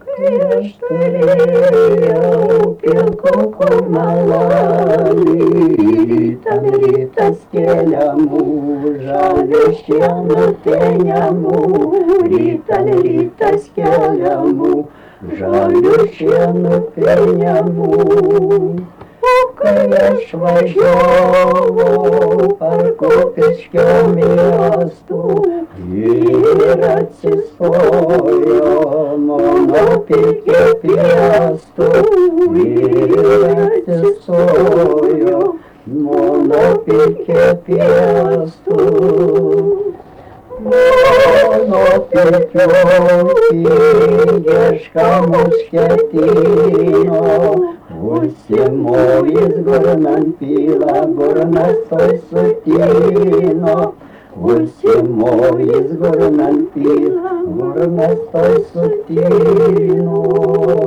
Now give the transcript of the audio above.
Kai aš turėjau pilko kurmalelį, ten rytas keliamų, žalių šienų teniamų, rytas keliamų, žalių šienų teniamų. O kai aš važiavau per Kupiškio miestų ir atsistojo mano pilkė piestų ir atsistojo mano pilkė piestų. Mano pilkiokį ieška mušketino, užsimojęs gurnant pila, burnas toj sutino. Užsimojęs gurnant pila, burnas toj sutino.